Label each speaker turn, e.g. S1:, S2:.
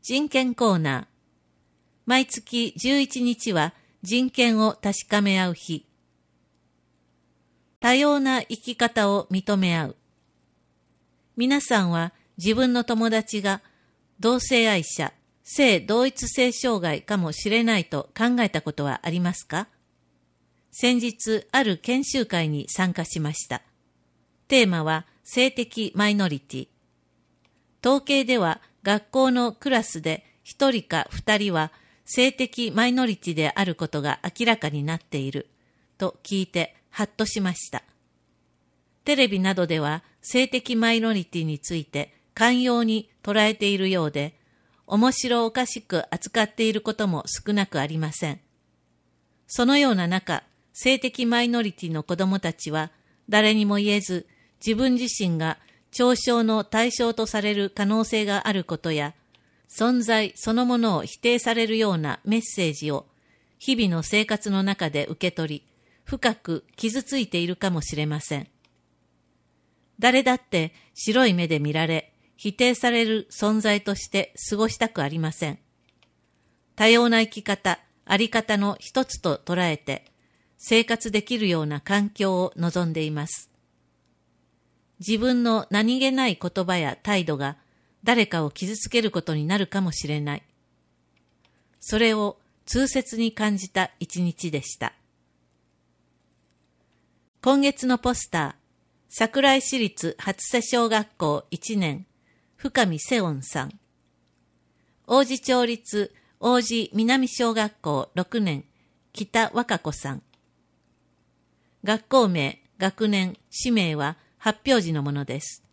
S1: 人権コーナー。毎月11日は人権を確かめ合う日。多様な生き方を認め合う。皆さんは自分の友達が同性愛者、性同一性障害かもしれないと考えたことはありますか？先日ある研修会に参加しました。テーマは性的マイノリティ。統計では学校のクラスで1人か2人は性的マイノリティであることが明らかになっていると聞いてハッとしました。テレビなどでは性的マイノリティについて寛容に捉えているようで、面白おかしく扱っていることも少なくありません。そのような中、性的マイノリティの子どもたちは誰にも言えず、自分自身が嘲笑の対象とされる可能性があることや、存在そのものを否定されるようなメッセージを日々の生活の中で受け取り、深く傷ついているかもしれません。誰だって白い目で見られ、否定される存在として過ごしたくありません。多様な生き方、あり方の一つと捉えて、生活できるような環境を望んでいます。自分の何気ない言葉や態度が誰かを傷つけることになるかもしれない。それを痛切に感じた一日でした。今月のポスター、桜井市立初瀬小学校1年、深見瀬音さん。王子町立王子南小学校6年、北和歌子さん。学校名、学年、氏名は発表時のものです。